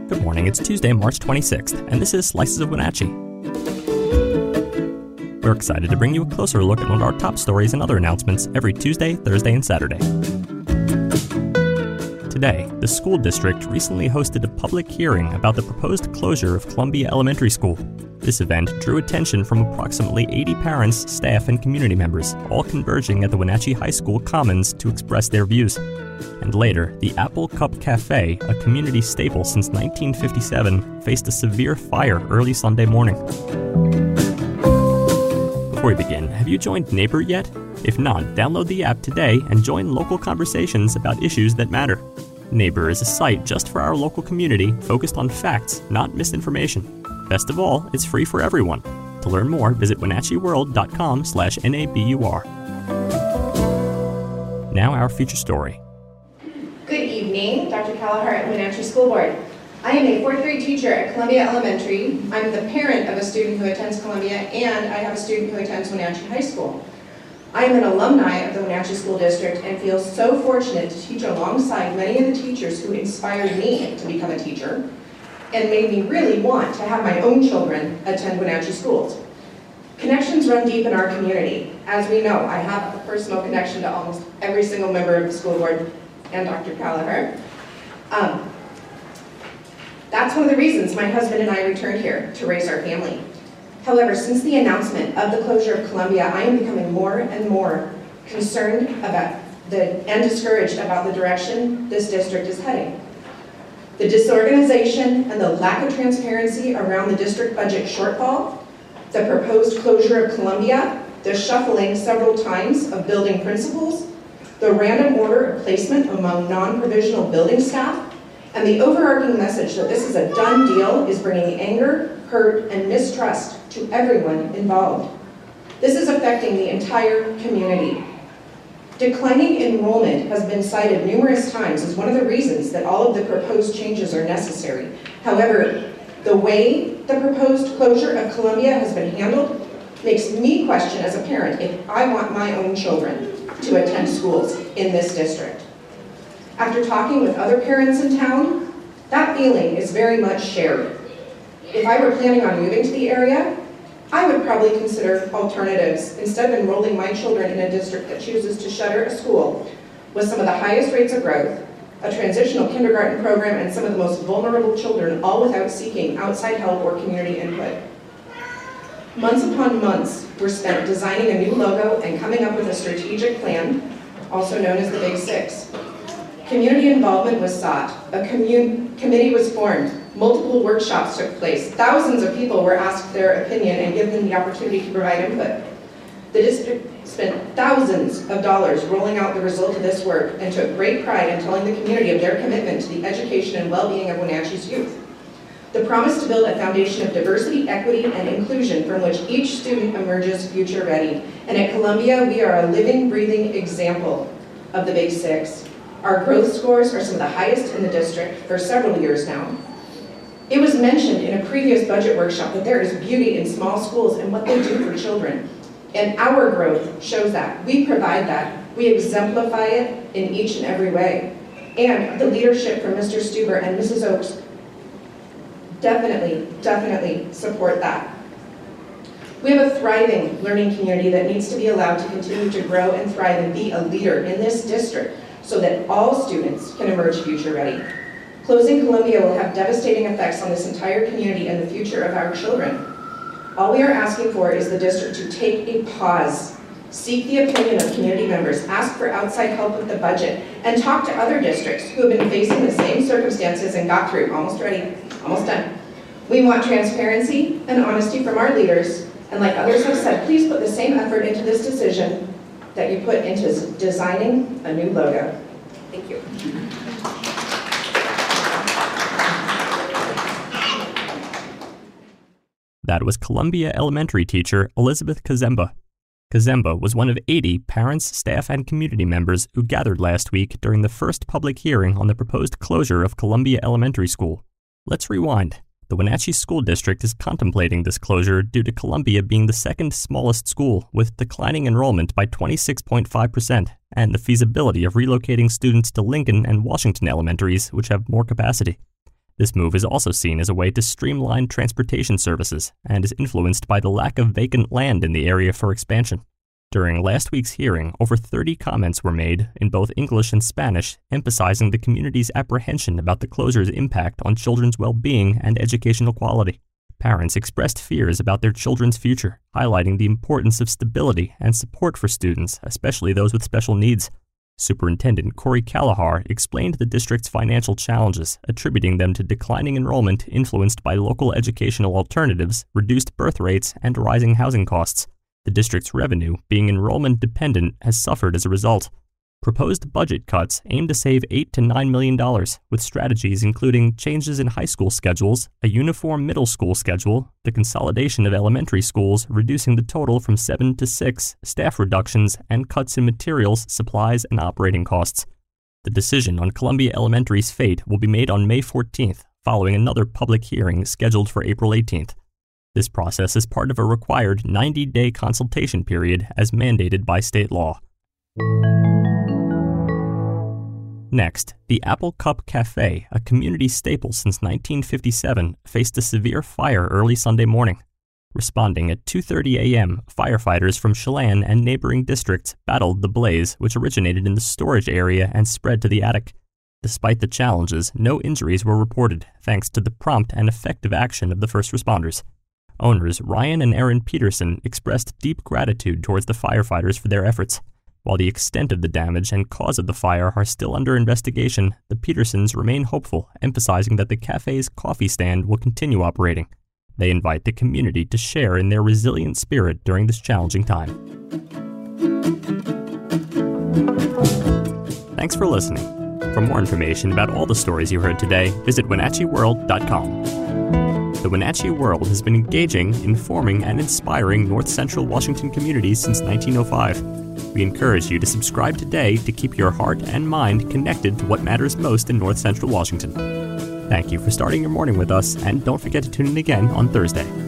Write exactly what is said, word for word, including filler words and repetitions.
Good morning, it's Tuesday, March twenty-sixth, and this is Slices of Wenatchee. We're excited to bring you a closer look at one of our top stories and other announcements every Tuesday, Thursday, and Saturday. Today, the school district recently hosted a public hearing about the proposed closure of Columbia Elementary School. This event drew attention from approximately eighty parents, staff, and community members, all converging at the Wenatchee High School Commons to express their views. And later, the Apple Cup Cafe, a community staple since nineteen fifty-seven, faced a severe fire early Sunday morning. Before we begin, have you joined Neighbor yet? If not, download the app today and join local conversations about issues that matter. Neighbor is a site just for our local community, focused on facts, not misinformation. Best of all, it's free for everyone. To learn more, visit wenatchee world dot com slash N A B U R. Now our feature story. Good evening, Doctor Callahar at Wenatchee School Board. I am a fourth grade teacher at Columbia Elementary. I'm the parent of a student who attends Columbia, and I have a student who attends Wenatchee High School. I am an alumni of the Wenatchee School District and feel so fortunate to teach alongside many of the teachers who inspired me to become a teacher and made me really want to have my own children attend Wenatchee schools. Connections run deep in our community. As we know, I have a personal connection to almost every single member of the school board and Doctor Callahar. Um, that's one of the reasons my husband and I returned here to raise our family. However, since the announcement of the closure of Columbia, I am becoming more and more concerned about the, and discouraged about the direction this district is heading. The disorganization and the lack of transparency around the district budget shortfall, the proposed closure of Columbia, the shuffling several times of building principals, the random order of placement among non-provisional building staff, and the overarching message that this is a done deal is bringing anger, hurt, and mistrust to everyone involved. This is affecting the entire community. Declining enrollment has been cited numerous times as one of the reasons that all of the proposed changes are necessary. However, the way the proposed closure of Columbia has been handled makes me question as a parent if I want my own children to attend schools in this district. After talking with other parents in town, that feeling is very much shared. If I were planning on moving to the area, I would probably consider alternatives instead of enrolling my children in a district that chooses to shutter a school with some of the highest rates of growth, a transitional kindergarten program, and some of the most vulnerable children, all without seeking outside help or community input. Months upon months were spent designing a new logo and coming up with a strategic plan, also known as the Big Six. Community involvement was sought, a commun- committee was formed, multiple workshops took place, thousands of people were asked their opinion and given the opportunity to provide input. The district spent thousands of dollars rolling out the result of this work and took great pride in telling the community of their commitment to the education and well-being of Wenatchee's youth. The promise to build a foundation of diversity, equity, and inclusion from which each student emerges future ready. And at Columbia, we are a living, breathing example of the Big Six. Our growth scores are some of the highest in the district for several years now. It was mentioned in a previous budget workshop that there is beauty in small schools and what they do for children. And our growth shows that. We provide that. We exemplify it in each and every way. And the leadership from Mister Stuber and Missus Oakes definitely, definitely support that. We have a thriving learning community that needs to be allowed to continue to grow and thrive and be a leader in this district so that all students can emerge future ready. Closing Columbia will have devastating effects on this entire community and the future of our children. All we are asking for is the district to take a pause, seek the opinion of community members, ask for outside help with the budget, and talk to other districts who have been facing the same circumstances and got through. Almost ready, almost done. We want transparency and honesty from our leaders, and like others have said, please put the same effort into this decision that you put into designing a new logo. Thank you. That was Columbia Elementary teacher Elizabeth Kazemba. Kazemba was one of eighty parents, staff, and community members who gathered last week during the first public hearing on the proposed closure of Columbia Elementary School. Let's rewind. The Wenatchee School District is contemplating this closure due to Columbia being the second smallest school with declining enrollment by twenty-six point five percent and the feasibility of relocating students to Lincoln and Washington elementaries, which have more capacity. This move is also seen as a way to streamline transportation services and is influenced by the lack of vacant land in the area for expansion. During last week's hearing, over thirty comments were made in both English and Spanish, emphasizing the community's apprehension about the closure's impact on children's well-being and educational quality. Parents expressed fears about their children's future, highlighting the importance of stability and support for students, especially those with special needs. Superintendent Corey Callahar explained the district's financial challenges, attributing them to declining enrollment influenced by local educational alternatives, reduced birth rates, and rising housing costs. The district's revenue, being enrollment dependent, has suffered as a result. Proposed budget cuts aim to save eight to nine million dollars, with strategies including changes in high school schedules, a uniform middle school schedule, the consolidation of elementary schools, reducing the total from seven to six, staff reductions, and cuts in materials, supplies, and operating costs. The decision on Columbia Elementary's fate will be made on May fourteenth, following another public hearing scheduled for April eighteenth. This process is part of a required ninety-day consultation period as mandated by state law. Next, the Apple Cup Cafe, a community staple since nineteen fifty-seven, faced a severe fire early Sunday morning. Responding at two thirty a.m., firefighters from Chelan and neighboring districts battled the blaze, which originated in the storage area and spread to the attic. Despite the challenges, no injuries were reported, thanks to the prompt and effective action of the first responders. Owners Ryan and Erin Peterson expressed deep gratitude towards the firefighters for their efforts. While the extent of the damage and cause of the fire are still under investigation, the Petersons remain hopeful, emphasizing that the cafe's coffee stand will continue operating. They invite the community to share in their resilient spirit during this challenging time. Thanks for listening. For more information about all the stories you heard today, visit Wenatchee World dot com. The Wenatchee World has been engaging, informing, and inspiring North Central Washington communities since nineteen oh five. We encourage you to subscribe today to keep your heart and mind connected to what matters most in North Central Washington. Thank you for starting your morning with us, and don't forget to tune in again on Thursday.